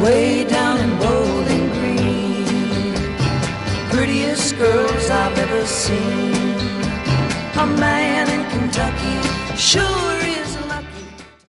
way down in Bowling Green. Prettiest girls I've ever seen. A man in Kentucky sure